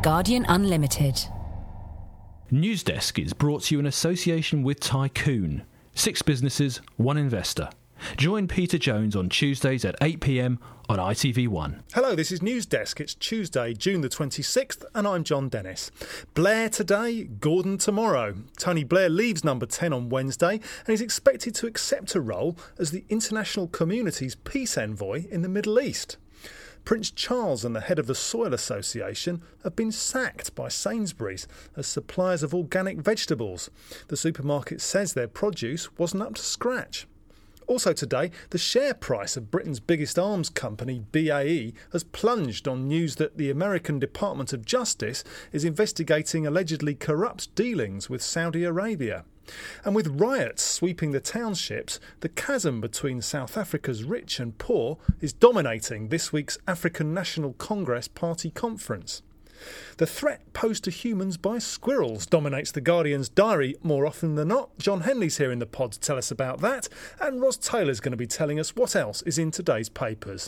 Guardian Unlimited. Newsdesk is brought to you in association with Tycoon. 6 businesses, 1 investor. Join Peter Jones on Tuesdays at 8 p.m. on ITV1. Hello, this is Newsdesk. It's Tuesday, June the 26th, and I'm John Dennis. Blair today, Gordon tomorrow. Tony Blair leaves Number 10 on Wednesday and is expected to accept a role as the international community's peace envoy in the Middle East. Prince Charles and the head of the Soil Association have been sacked by Sainsbury's as suppliers of organic vegetables. The supermarket says their produce wasn't up to scratch. Also today, the share price of Britain's biggest arms company, BAE, has plunged on news that the American Department of Justice is investigating allegedly corrupt dealings with Saudi Arabia. And with riots sweeping the townships, the chasm between South Africa's rich and poor is dominating this week's African National Congress Party conference. The threat posed to humans by squirrels dominates the Guardian's diary more often than not. John Henley's here in the pod to tell us about that, and Ros Taylor's going to be telling us what else is in today's papers.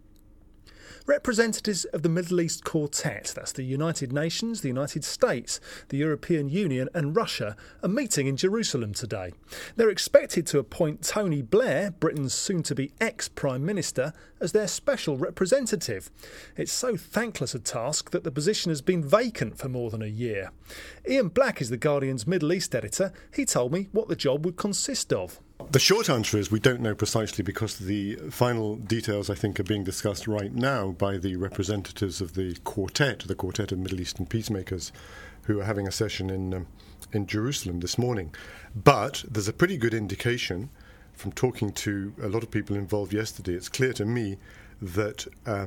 Representatives of the Middle East Quartet, that's the United Nations, the United States, the European Union and Russia, are meeting in Jerusalem today. They're expected to appoint Tony Blair, Britain's soon-to-be ex-Prime Minister, as their special representative. It's so thankless a task that the position has been vacant for more than a year. Ian Black is the Guardian's Middle East editor. He told me what the job would consist of. The short answer is we don't know precisely because the final details, I think, are being discussed right now by the representatives of the Quartet of Middle Eastern Peacemakers, who are having a session in Jerusalem this morning. But there's a pretty good indication from talking to a lot of people involved yesterday. It's clear to me that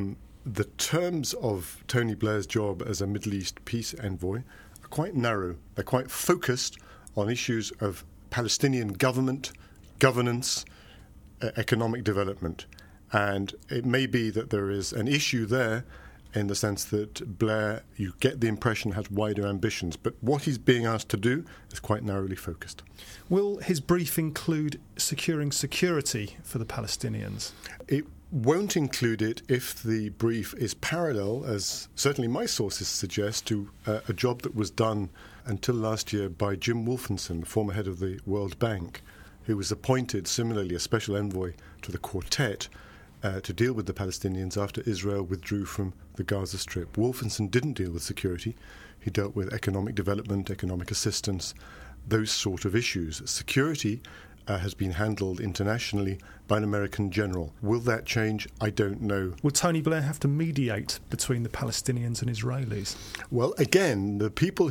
the terms of Tony Blair's job as a Middle East peace envoy are quite narrow. They're quite focused on issues of Palestinian government, governance, economic development. And it may be that there is an issue there in the sense that Blair, you get the impression, has wider ambitions. But what he's being asked to do is quite narrowly focused. Will his brief include securing security for the Palestinians? It won't include it if the brief is parallel, as certainly my sources suggest, to a job that was done until last year by Jim Wolfensohn, the former head of the World Bank, who was appointed similarly a special envoy to the Quartet to deal with the Palestinians after Israel withdrew from the Gaza Strip. Wolfensohn didn't deal with security. He dealt with economic development, economic assistance, those sort of issues. Security has been handled internationally by an American general. Will that change? I don't know. Will Tony Blair have to mediate between the Palestinians and Israelis? Well, again, the people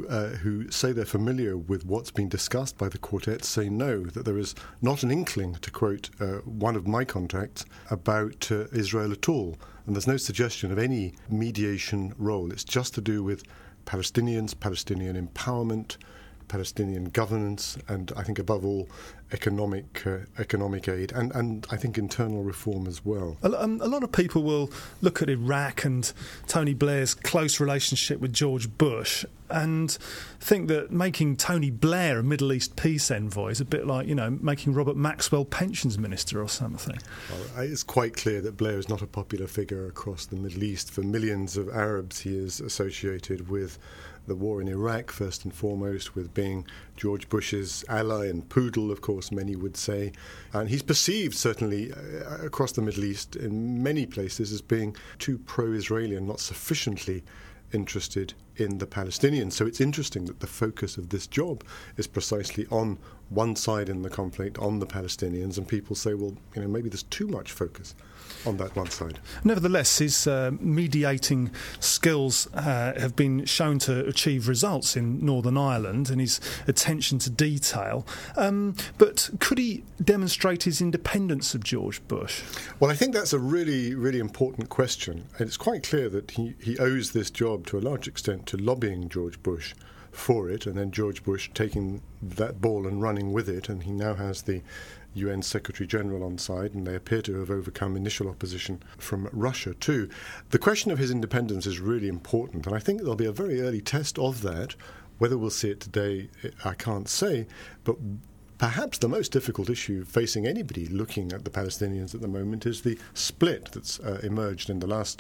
who say they're familiar with what's been discussed by the Quartet say no, that there is not an inkling, to quote one of my contacts, about Israel at all. And there's no suggestion of any mediation role. It's just to do with Palestinians, Palestinian empowerment, Palestinian governance, and I think above all economic aid and I think internal reform as well. A lot of people will look at Iraq and Tony Blair's close relationship with George Bush and think that making Tony Blair a Middle East peace envoy is a bit like, making Robert Maxwell pensions minister or something. Well, it's quite clear that Blair is not a popular figure across the Middle East. For millions of Arabs, he is associated with the war in Iraq, first and foremost, with being George Bush's ally and poodle, of course, many would say. And he's perceived, certainly, across the Middle East, in many places, as being too pro-Israeli and not sufficiently interested in the Palestinians. So it's interesting that the focus of this job is precisely on one side in the conflict, on the Palestinians, and people say, well, maybe there's too much focus on that one side. Nevertheless, his mediating skills have been shown to achieve results in Northern Ireland and his attention to detail. But could he demonstrate his independence of George Bush? Well, I think that's a really, really important question. And it's quite clear that he owes this job to a large extent to lobbying George Bush for it, and then George Bush taking that ball and running with it, and he now has the UN Secretary-General on side, and they appear to have overcome initial opposition from Russia too. The question of his independence is really important, and I think there'll be a very early test of that. Whether we'll see it today, I can't say, but perhaps the most difficult issue facing anybody looking at the Palestinians at the moment is the split that's emerged in the last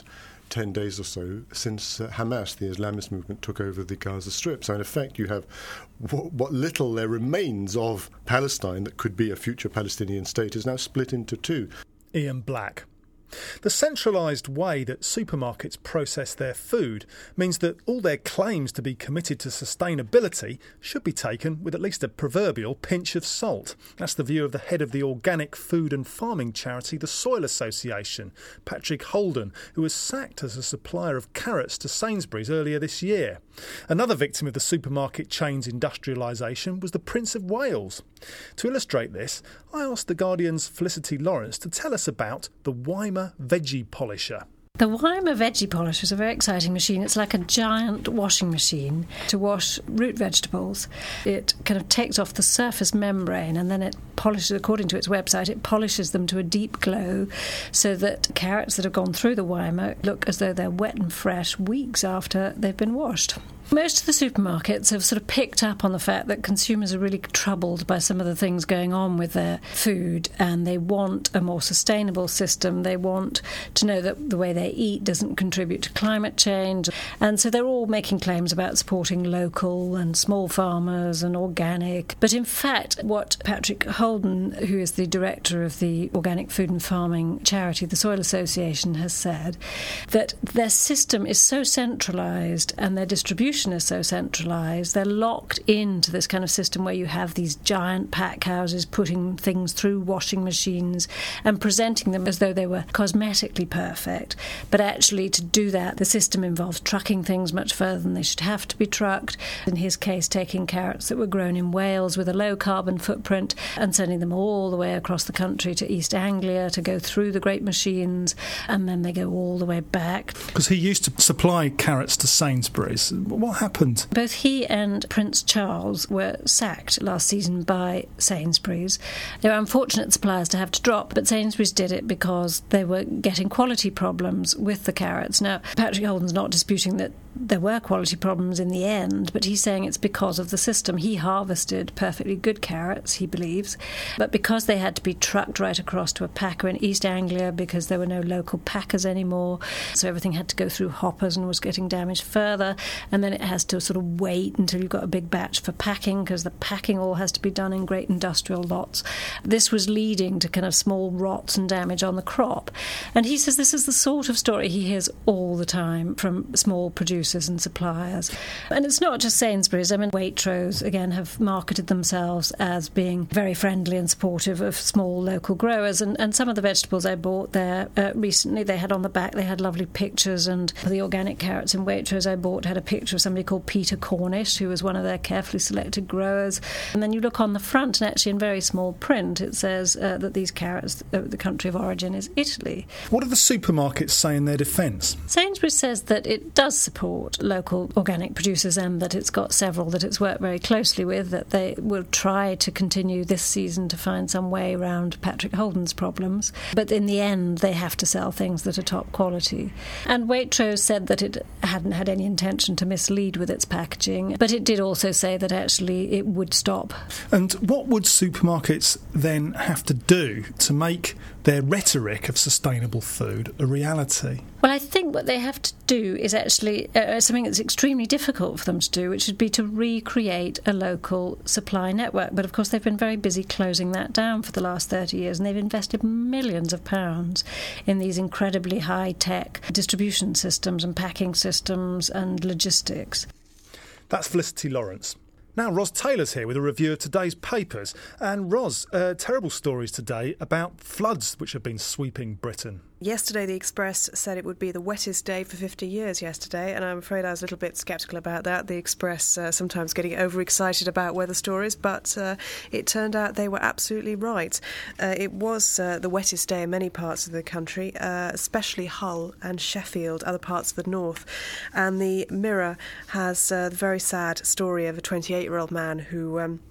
10 days or so since Hamas, the Islamist movement, took over the Gaza Strip. So in effect you have what little there remains of Palestine that could be a future Palestinian state is now split into two. Ian Black. The centralised way that supermarkets process their food means that all their claims to be committed to sustainability should be taken with at least a proverbial pinch of salt. That's the view of the head of the organic food and farming charity, the Soil Association, Patrick Holden, who was sacked as a supplier of carrots to Sainsbury's earlier this year. Another victim of the supermarket chain's industrialisation was the Prince of Wales. To illustrate this, I asked The Guardian's Felicity Lawrence to tell us about the Weimar Veggie Polisher. The Weimar Veggie Polisher is a very exciting machine. It's like a giant washing machine to wash root vegetables. It kind of takes off the surface membrane and then it polishes, according to its website, it polishes them to a deep glow so that carrots that have gone through the Weimar look as though they're wet and fresh weeks after they've been washed. Most of the supermarkets have sort of picked up on the fact that consumers are really troubled by some of the things going on with their food, and they want a more sustainable system. They want to know that the way they eat doesn't contribute to climate change. And so they're all making claims about supporting local and small farmers and organic. But in fact, what Patrick Holden, who is the director of the organic food and farming charity, the Soil Association, has said that their system is so centralised and their distribution is so centralised, they're locked into this kind of system where you have these giant pack houses putting things through washing machines and presenting them as though they were cosmetically perfect. But actually, to do that, the system involves trucking things much further than they should have to be trucked. In his case, taking carrots that were grown in Wales with a low carbon footprint and sending them all the way across the country to East Anglia to go through the great machines, and then they go all the way back. Because he used to supply carrots to Sainsbury's. What happened? Both he and Prince Charles were sacked last season by Sainsbury's. They were unfortunate suppliers to have to drop, but Sainsbury's did it because they were getting quality problems with the carrots. Now, Patrick Holden's not disputing that there were quality problems in the end, but he's saying it's because of the system. He harvested perfectly good carrots, he believes, but because they had to be trucked right across to a packer in East Anglia because there were no local packers anymore, so everything had to go through hoppers and was getting damaged further, and then it has to sort of wait until you've got a big batch for packing because the packing all has to be done in great industrial lots. This was leading to kind of small rots and damage on the crop. And he says this is the sort of story he hears all the time from small producers and suppliers. And it's not just Sainsbury's. I mean, Waitrose, again, have marketed themselves as being very friendly and supportive of small local growers. And some of the vegetables I bought there recently, they had on the back, they had lovely pictures. And the organic carrots in Waitrose I bought had a picture of somebody called Peter Cornish, who was one of their carefully selected growers. And then you look on the front, and actually in very small print, it says that these carrots, the country of origin is Italy. What do the supermarkets say in their defence? Sainsbury's says that it does support local organic producers and that it's got several that it's worked very closely with, that they will try to continue this season to find some way around Patrick Holden's problems. But in the end, they have to sell things that are top quality. And Waitrose said that it hadn't had any intention to mislead with its packaging, but it did also say that actually it would stop. And what would supermarkets then have to do to make their rhetoric of sustainable food a reality? Well, I think what they have to do is actually something that's extremely difficult for them to do, which would be to recreate a local supply network. But of course, they've been very busy closing that down for the last 30 years, and they've invested millions of pounds in these incredibly high-tech distribution systems and packing systems and logistics. That's Felicity Lawrence. Now, Ros Taylor's here with a review of today's papers. And Ros, terrible stories today about floods which have been sweeping Britain. Yesterday, the Express said it would be the wettest day for 50 years yesterday, and I'm afraid I was a little bit sceptical about that. The Express sometimes getting overexcited about weather stories, but it turned out they were absolutely right. It was the wettest day in many parts of the country, especially Hull and Sheffield, other parts of the north. And the Mirror has the very sad story of a 28-year-old man who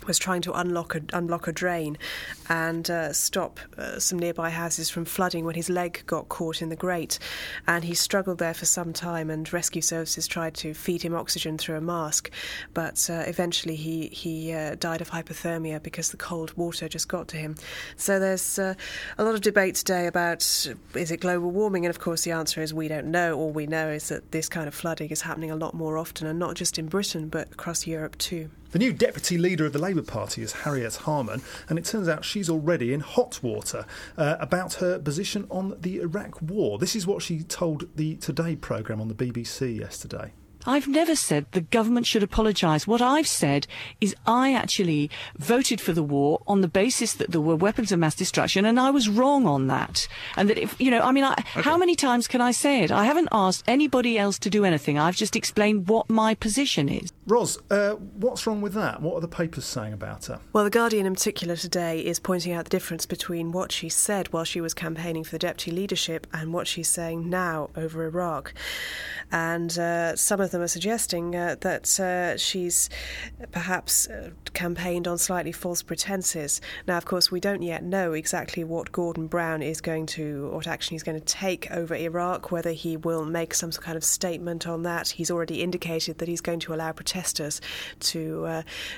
was trying to unlock a drain and stop some nearby houses from flooding when his leg got caught in the grate. And he struggled there for some time, and rescue services tried to feed him oxygen through a mask. But eventually he died of hypothermia because the cold water just got to him. So there's a lot of debate today about, is it global warming? And of course the answer is we don't know. All we know is that this kind of flooding is happening a lot more often, and not just in Britain but across Europe too. The new deputy leader of the Labour Party is Harriet Harman, and it turns out she's already in hot water about her position on the Iraq war. This is what she told the Today programme on the BBC yesterday. I've never said the government should apologise. What I've said is I actually voted for the war on the basis that there were weapons of mass destruction, and I was wrong on that. And that if, how many times can I say it? I haven't asked anybody else to do anything. I've just explained what my position is. Ros, what's wrong with that? What are the papers saying about her? Well, The Guardian in particular today is pointing out the difference between what she said while she was campaigning for the deputy leadership and what she's saying now over Iraq. And some of them are suggesting that she's perhaps campaigned on slightly false pretences. Now, of course, we don't yet know exactly what Gordon Brown what action he's going to take over Iraq, whether he will make some kind of statement on that. He's already indicated that he's going to allow protesters to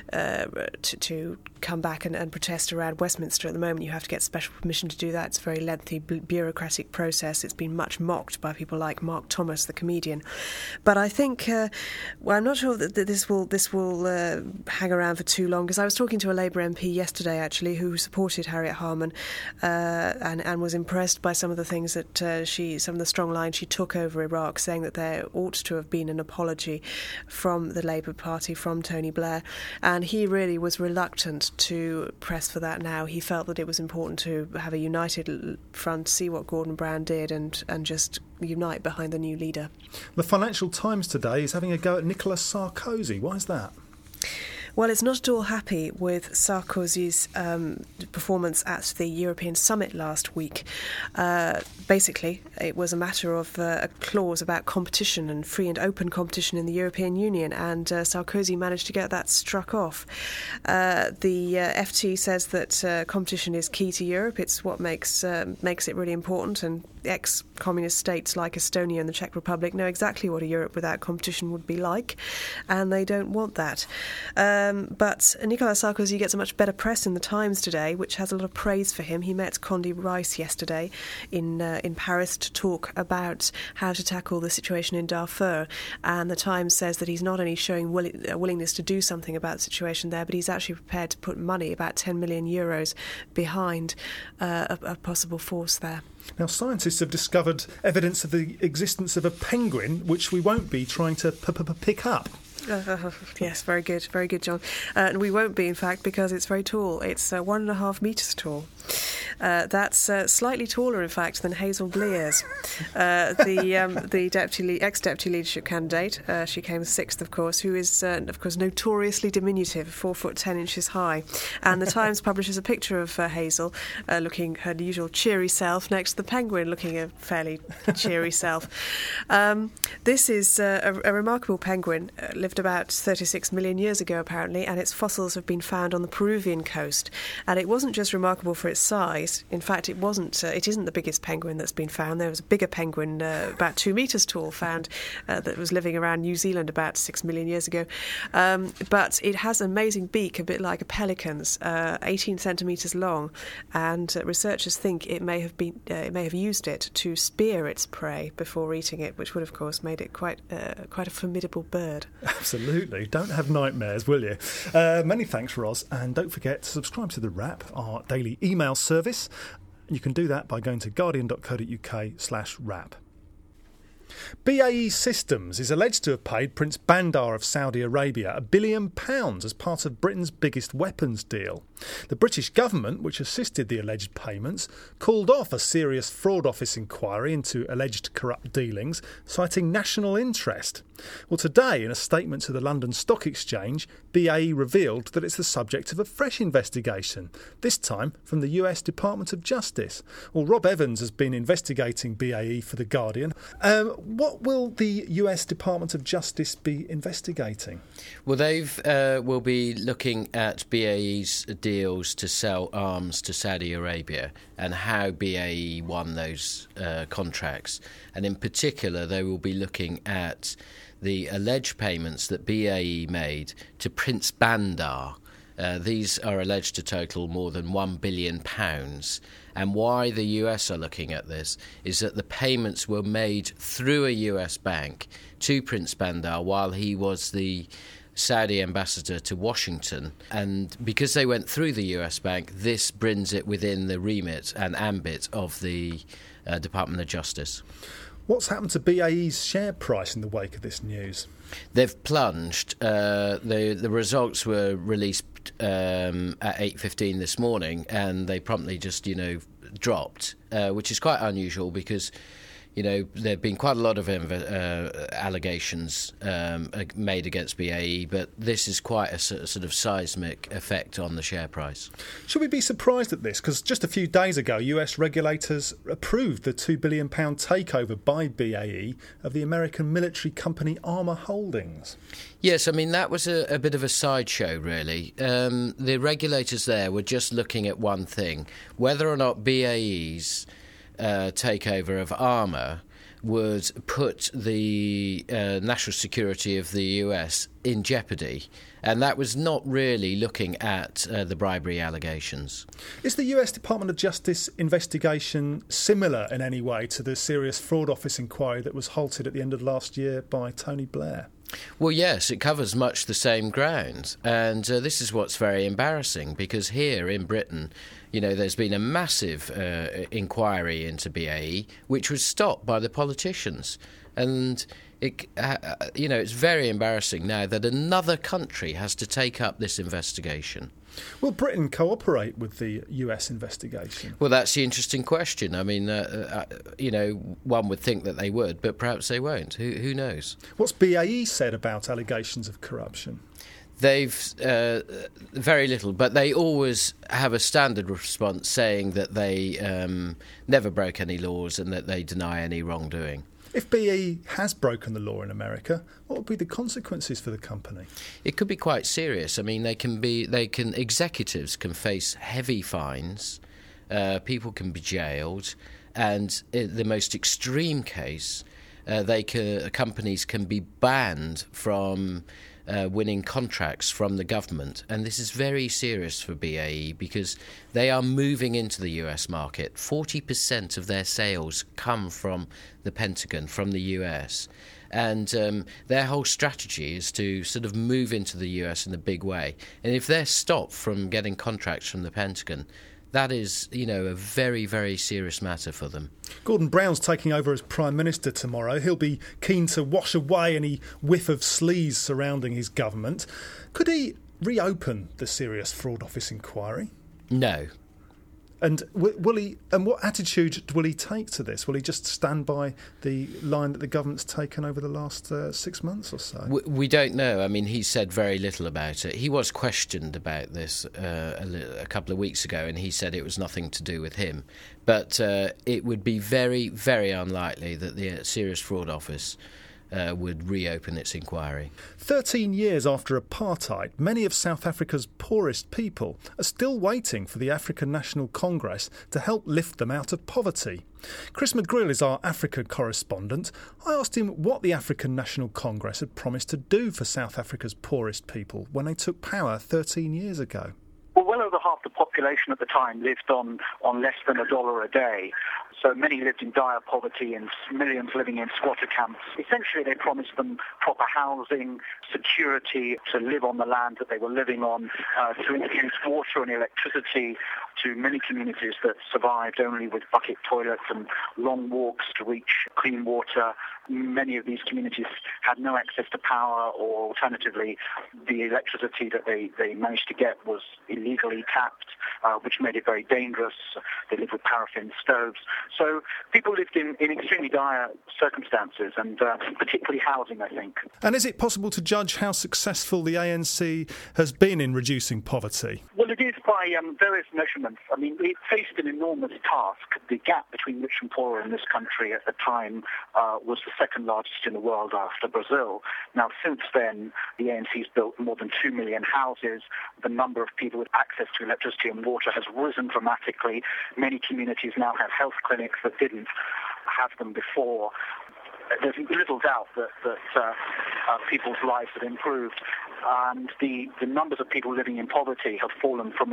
come back and protest around Westminster. At the moment, you have to get special permission to do that. It's a very lengthy bureaucratic process. It's been much mocked by people like Mark Thomas, the comedian. But I think, I'm not sure that this will hang around for too long, because I was talking to a Labour MP yesterday, actually, who supported Harriet Harman and was impressed by some of the things that some of the strong lines she took over Iraq, saying that there ought to have been an apology from the Labour Party, from Tony Blair, and he really was reluctant to press for that now. He felt that it was important to have a united front, see what Gordon Brown did, and just unite behind the new leader. The Financial Times today is having a go at Nicolas Sarkozy. Why is that? Well, it's not at all happy with Sarkozy's performance at the European summit last week. Basically, it was a matter of a clause about competition and free and open competition in the European Union, and Sarkozy managed to get that struck off. The FT says that competition is key to Europe. It's what makes it really important, and ex-communist states like Estonia and the Czech Republic know exactly what a Europe without competition would be like, and they don't want that. But Nicolas Sarkozy gets a much better press in the Times today, which has a lot of praise for him. He met Condi Rice yesterday in Paris to talk about how to tackle the situation in Darfur, and the Times says that he's not only showing a willingness to do something about the situation there, but he's actually prepared to put money, about 10 million euros, behind a possible force there. Now, scientists have discovered evidence of the existence of a penguin, which we won't be trying to pick up. Yes, very good, John. And we won't be, in fact, because it's very tall. It's 1.5 metres tall. That's slightly taller, in fact, than Hazel Blears, the ex-deputy leadership candidate. She came sixth, of course, who is, of course, notoriously diminutive, 4 foot 10 inches high. And the Times publishes a picture of Hazel looking her usual cheery self next to the penguin looking a fairly cheery self. This is a remarkable penguin, lived about 36 million years ago, apparently, and its fossils have been found on the Peruvian coast. And it wasn't just remarkable for its size. In fact, it isn't the biggest penguin that's been found. There was a bigger penguin, about 2 metres tall, found that was living around New Zealand about 6 million years ago. But it has an amazing beak, a bit like a pelican's, 18 centimetres long, and researchers think it may have used it to spear its prey before eating it, which would, of course, made it quite a formidable bird. Absolutely. Don't have nightmares, will you? Many thanks, Ros. And don't forget to subscribe to The Wrap, our daily email service. You can do that by going to guardian.co.uk/wrap. BAE Systems is alleged to have paid Prince Bandar of Saudi Arabia £1 billion as part of Britain's biggest weapons deal. The British government, which assisted the alleged payments, called off a serious fraud office inquiry into alleged corrupt dealings, citing national interest. Well, today, in a statement to the London Stock Exchange, BAE revealed that it's the subject of a fresh investigation, this time from the US Department of Justice. Well, Rob Evans has been investigating BAE for The Guardian. What will the US Department of Justice be investigating? Well, will be looking at BAE's deals to sell arms to Saudi Arabia and how BAE won those contracts. And in particular, they will be looking at the alleged payments that BAE made to Prince Bandar. These are alleged to total more than £1 billion. And why the US are looking at this is that the payments were made through a US bank to Prince Bandar while he was the Saudi ambassador to Washington. And because they went through the US bank, this brings it within the remit and ambit of the Department of Justice. What's happened to BAE's share price in the wake of this news? They've plunged. The results were released at 8:15 this morning, and they promptly just, dropped, which is quite unusual because, there have been quite a lot of allegations made against BAE, but this is quite a sort of seismic effect on the share price. Should we be surprised at this? Because just a few days ago, US regulators approved the £2 billion takeover by BAE of the American military company Armour Holdings. Yes, I mean, that was a bit of a sideshow, really. The regulators there were just looking at one thing, whether or not BAE's takeover of Armour would put the national security of the US in jeopardy. And that was not really looking at the bribery allegations. Is the US Department of Justice investigation similar in any way to the Serious Fraud Office inquiry that was halted at the end of last year by Tony Blair? Well, yes, it covers much the same ground. And this is what's very embarrassing, because here in Britain, there's been a massive inquiry into BAE, which was stopped by the politicians. And it's very embarrassing now that another country has to take up this investigation. Will Britain cooperate with the US investigation? Well, that's the interesting question. I mean, one would think that they would, but perhaps they won't. Who knows? What's BAE said about allegations of corruption? They've very little, but they always have a standard response saying that they never broke any laws and that they deny any wrongdoing. If BAE has broken the law in America, what would be the consequences for the company? It could be quite serious. I mean, executives can face heavy fines, people can be jailed, and in the most extreme case, companies can be banned from winning contracts from the government. And this is very serious for BAE because they are moving into the US market. 40% of their sales come from the Pentagon, from the US. And their whole strategy is to sort of move into the US in a big way. And if they're stopped from getting contracts from the Pentagon, that is, a very, very serious matter for them. Gordon Brown's taking over as Prime Minister tomorrow. He'll be keen to wash away any whiff of sleaze surrounding his government. Could he reopen the Serious Fraud Office inquiry? No. And will he? And what attitude will he take to this? Will he just stand by the line that the government's taken over the last 6 months or so? We don't know. I mean, he said very little about it. He was questioned about this a couple of weeks ago, and he said it was nothing to do with him. But it would be very, very unlikely that the Serious Fraud Office would reopen its inquiry. 13 years after apartheid, many of South Africa's poorest people are still waiting for the African National Congress to help lift them out of poverty. Chris McGrill is our Africa correspondent. I asked him what the African National Congress had promised to do for South Africa's poorest people when they took power 13 years ago. Well over half the population at the time lived on less than $1 a day. So many lived in dire poverty and millions living in squatter camps. Essentially, they promised them proper housing, security, to live on the land that they were living on, to introduce water and electricity to many communities that survived only with bucket toilets and long walks to reach clean water. Many of these communities had no access to power, or alternatively, the electricity that they managed to get was illegally tapped, which made it very dangerous. They lived with paraffin stoves. So people lived in extremely dire circumstances, and particularly housing, I think. And is it possible to judge how successful the ANC has been in reducing poverty? Well, it is by various measurements. governments, I mean, it faced an enormous task. The gap between rich and poor in this country at the time was the second largest in the world after Brazil. Now, since then, the ANC's built more than 2 million houses. The number of people with access to electricity and water has risen dramatically. Many communities now have health clinics that didn't have them before. There's little doubt that people's lives have improved, and the numbers of people living in poverty have fallen from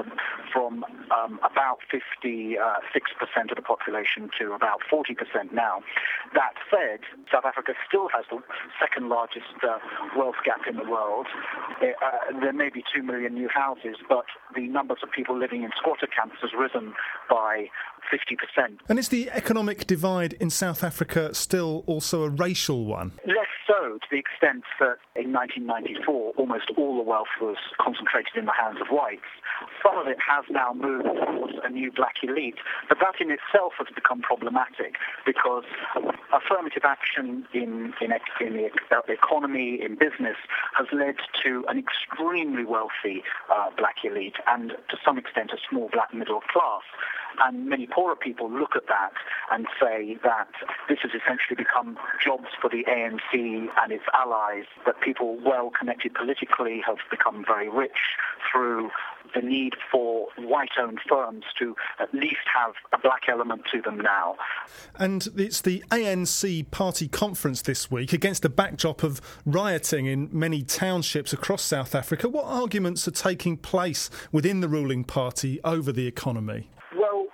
about 56% of the population to about 40% now. That said, South Africa still has the second largest wealth gap in the world. There may be 2 million new houses, but the numbers of people living in squatter camps has risen by 50%. And is the economic divide in South Africa still also a racial one? Less so, to the extent that in 1994 almost all the wealth was concentrated in the hands of whites. Some of it has now moved towards a new black elite, but that in itself has become problematic because affirmative action in the economy, in business, has led to an extremely wealthy black elite and to some extent a small black middle class. And many poorer people look at that and say that this has essentially become jobs for the ANC and its allies, that people well connected politically have become very rich through the need for white-owned firms to at least have a black element to them now. And it's the ANC party conference this week against a backdrop of rioting in many townships across South Africa. What arguments are taking place within the ruling party over the economy? Well,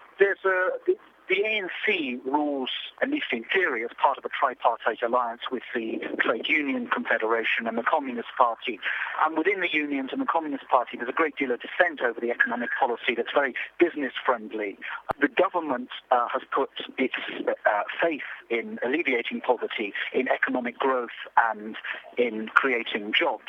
the ANC rules, at least in theory, as part of a tripartite alliance with the Trade Union Confederation and the Communist Party. And within the unions and the Communist Party, there's a great deal of dissent over the economic policy that's very business-friendly. The government has put its faith in alleviating poverty, in economic growth, and in creating jobs.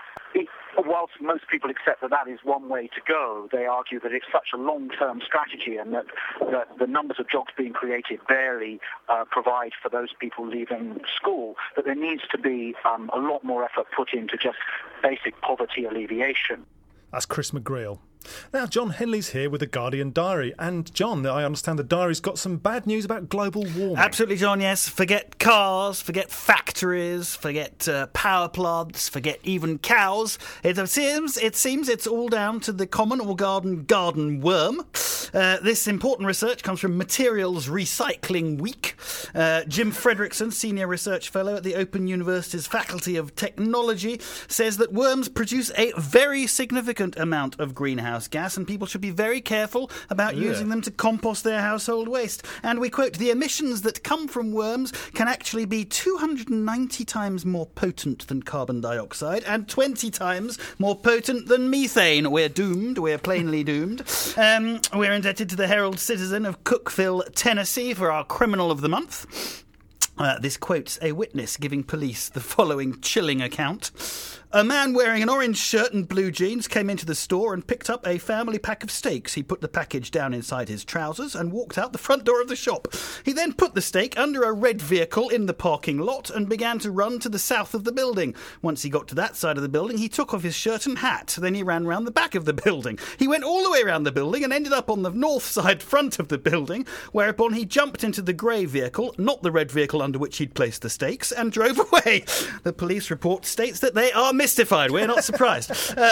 Whilst most people accept that is one way to go, they argue that it's such a long-term strategy and that the numbers of jobs being created barely provide for those people leaving school, that there needs to be a lot more effort put into just basic poverty alleviation. That's Chris McGreal. Now, John Henley's here with the Guardian Diary. And, John, I understand the diary's got some bad news about global warming. Absolutely, John, yes. Forget cars, forget factories, forget power plants, forget even cows. It seems it's all down to the common or garden worm. This important research comes from Materials Recycling Week. Jim Fredrickson, Senior Research Fellow at the Open University's Faculty of Technology, says that worms produce a very significant amount of greenhouse gas, and people should be very careful about using them to compost their household waste. And we quote, "The emissions that come from worms can actually be 290 times more potent than carbon dioxide and 20 times more potent than methane." We're doomed. We're plainly doomed. We're indebted to the Herald Citizen of Cookeville, Tennessee for our Criminal of the Month. This quotes a witness giving police the following chilling account. A man wearing an orange shirt and blue jeans came into the store and picked up a family pack of steaks. He put the package down inside his trousers and walked out the front door of the shop. He then put the steak under a red vehicle in the parking lot and began to run to the south of the building. Once he got to that side of the building, he took off his shirt and hat. Then he ran round the back of the building. He went all the way around the building and ended up on the north side front of the building, whereupon he jumped into the grey vehicle, not the red vehicle under which he'd placed the steaks, and drove away. The police report states that they are mystified. We're not surprised.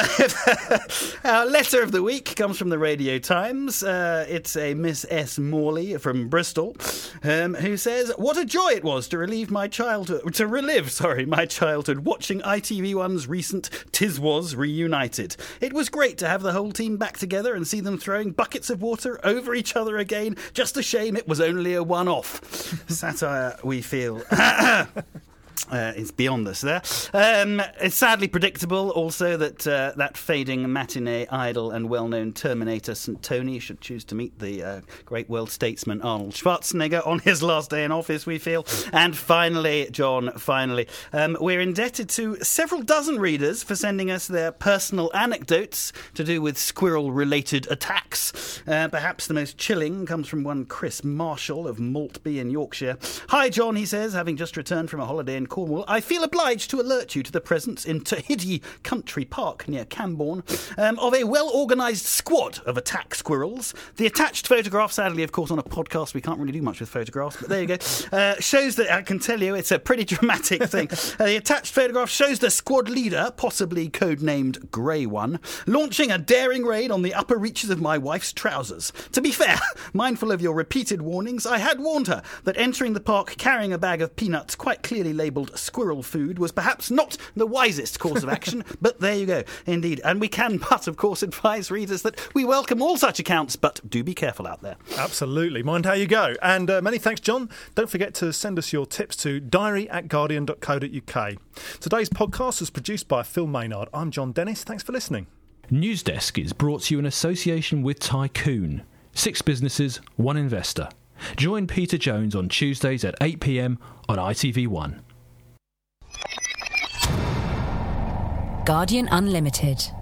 Our letter of the week comes from the Radio Times. It's a Miss S. Morley from Bristol, who says, "What a joy it was to relive my childhood watching ITV1's recent 'Tis Was Reunited. It was great to have the whole team back together and see them throwing buckets of water over each other again. Just a shame it was only a one-off." Satire, we feel. It's beyond us there. It's sadly predictable also that that fading matinee idol and well-known Terminator St. Tony should choose to meet the great world statesman Arnold Schwarzenegger on his last day in office, we feel. And finally, John, we're indebted to several dozen readers for sending us their personal anecdotes to do with squirrel-related attacks. Perhaps the most chilling comes from one Chris Marshall of Maltby in Yorkshire. "Hi, John," he says, having just returned from a holiday in Cornwall. Cornwall, I feel obliged to alert you to the presence in Tahiti Country Park near Cambourne of a well-organised squad of attack squirrels. The attached photograph, sadly, of course, on a podcast, we can't really do much with photographs, but there you go, shows that, I can tell you, it's a pretty dramatic thing. The attached photograph shows the squad leader, possibly codenamed Grey One, launching a daring raid on the upper reaches of my wife's trousers. To be fair, mindful of your repeated warnings, I had warned her that entering the park carrying a bag of peanuts quite clearly labelled squirrel food was perhaps not the wisest course of action, but there you go, indeed. And we can but, of course, advise readers that we welcome all such accounts, but do be careful out there. Absolutely. Mind how you go. And many thanks, John. Don't forget to send us your tips to diary@guardian.co.uk. Today's podcast was produced by Phil Maynard. I'm John Dennis. Thanks for listening. Newsdesk is brought to you in association with Tycoon. 6 businesses, 1 investor. Join Peter Jones on Tuesdays at 8 p.m. on ITV1. Guardian Unlimited.